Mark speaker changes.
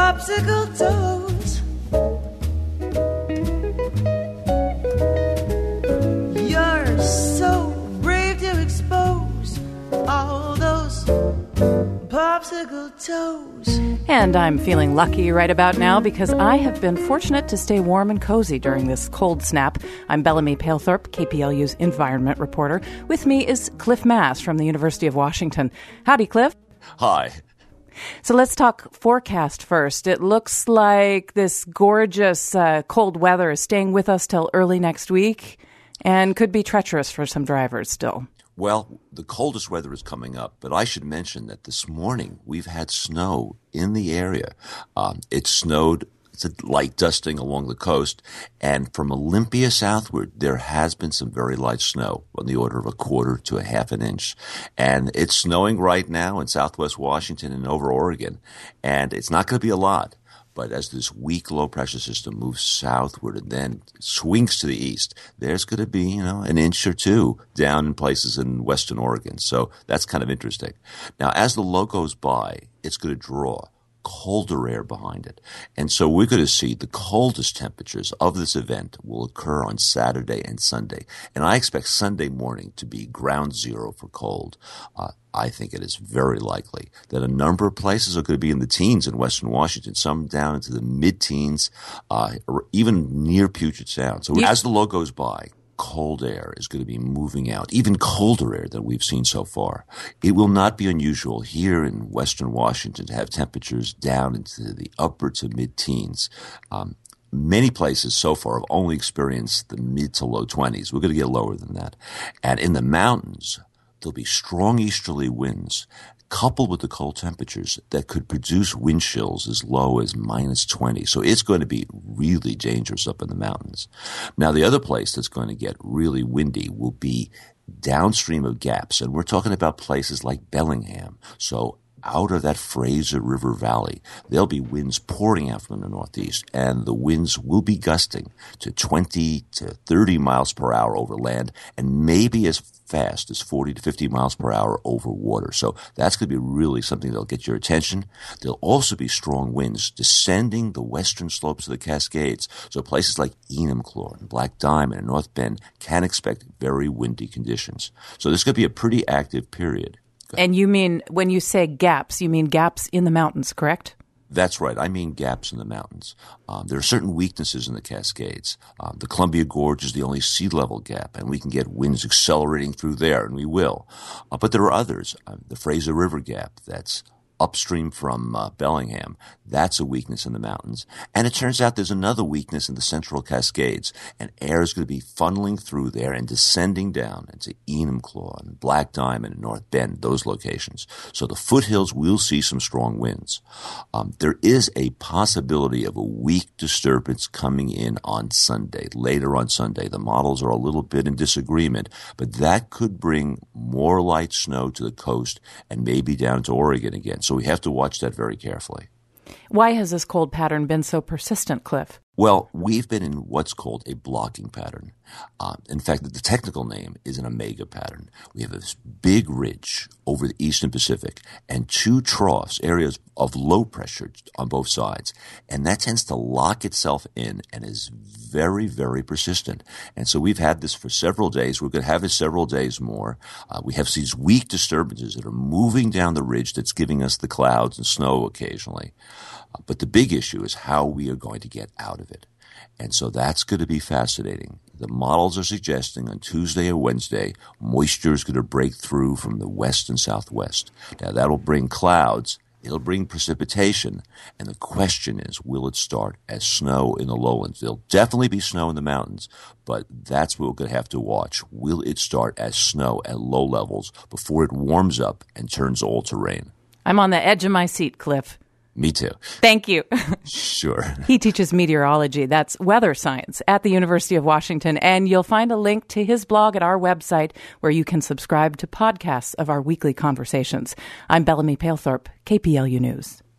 Speaker 1: popsicle toes. You're so brave to expose all those popsicle toes.
Speaker 2: And I'm feeling lucky right about now because I have been fortunate to stay warm and cozy during this cold snap. I'm Bellamy Palethorpe, KPLU's environment reporter. With me is Cliff Mass from the University of Washington. Howdy, Cliff.
Speaker 3: Hi.
Speaker 2: So let's talk forecast first. It looks like this gorgeous cold weather is staying with us till early next week and could be treacherous for some drivers still.
Speaker 3: Well, the coldest weather is coming up, but I should mention that this morning we've had snow in the area. It snowed. It's a light dusting along the coast, and from Olympia southward, there has been some very light snow on the order of a quarter to a half an inch. And it's snowing right now in southwest Washington and over Oregon, and it's not going to be a lot. But as this weak low-pressure system moves southward and then swings to the east, there's going to be, an inch or two down in places in western Oregon. So that's kind of interesting. Now, as the low goes by, it's going to draw colder air behind it. And so we're going to see the coldest temperatures of this event will occur on Saturday and Sunday. And I expect Sunday morning to be ground zero for cold. I think it is very likely that a number of places are going to be in the teens in western Washington, some down into the mid-teens, or even near Puget Sound. So as the low goes by, cold air is going to be moving out, even colder air than we've seen so far. It will not be unusual here in western Washington to have temperatures down into the upper to mid-teens. Many places so far have only experienced the mid to low 20s. We're going to get lower than that. And in the mountains, there'll be strong easterly winds coupled with the cold temperatures that could produce wind chills as low as minus 20. So it's going to be really dangerous up in the mountains. Now, the other place that's going to get really windy will be downstream of gaps, and we're talking about places like Bellingham. So out of that Fraser River Valley, there'll be winds pouring out from the northeast, and the winds will be gusting to 20 to 30 miles per hour over land, and maybe as fast as 40 to 50 miles per hour over water. So that's going to be really something that'll get your attention. There'll also be strong winds descending the western slopes of the Cascades. So places like Enumclaw and Black Diamond and North Bend can expect very windy conditions. So this is going to be a pretty active period.
Speaker 2: And you mean, when you say gaps, you mean gaps in the mountains, correct?
Speaker 3: That's right. I mean gaps in the mountains. There are certain weaknesses in the Cascades. The Columbia Gorge is the only sea level gap, and we can get winds accelerating through there, and we will. But there are others. The Fraser River Gap, that's upstream from Bellingham. That's a weakness in the mountains. And it turns out there's another weakness in the Central Cascades, and air is going to be funneling through there and descending down into Enumclaw and Black Diamond and North Bend, those locations. So the foothills will see some strong winds. There is a possibility of a weak disturbance coming in on Sunday, later on Sunday. The models are a little bit in disagreement, but that could bring more light snow to the coast and maybe down to Oregon again. So we have to watch that very carefully.
Speaker 2: Why has this cold pattern been so persistent, Cliff?
Speaker 3: Well, we've been in what's called a blocking pattern. In fact, the technical name is an omega pattern. We have this big ridge over the eastern Pacific and two troughs, areas of low pressure on both sides. And that tends to lock itself in and is very, very persistent. And so we've had this for several days. We're going to have it several days more. We have these weak disturbances that are moving down the ridge that's giving us the clouds and snow occasionally. But the big issue is how we are going to get out of it. And so that's going to be fascinating. The models are suggesting on Tuesday or Wednesday, moisture is going to break through from the west and southwest. Now, that'll bring clouds. It'll bring precipitation. And the question is, will it start as snow in the lowlands? There'll definitely be snow in the mountains, but that's what we're going to have to watch. Will it start as snow at low levels before it warms up and turns all terrain?
Speaker 2: I'm on the edge of my seat, Cliff.
Speaker 3: Me too.
Speaker 2: Thank you.
Speaker 3: Sure.
Speaker 2: He teaches meteorology. That's weather science at the University of Washington. And you'll find a link to his blog at our website where you can subscribe to podcasts of our weekly conversations. I'm Bellamy Palethorpe, KPLU News.